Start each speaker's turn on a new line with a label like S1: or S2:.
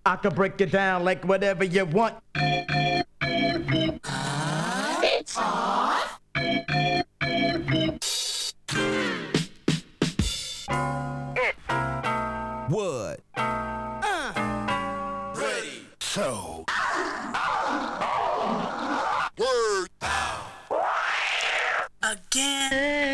S1: I could break it down like whatever you want.
S2: It's off.
S3: What?
S2: Ready.
S3: So.
S2: Word.
S4: Again.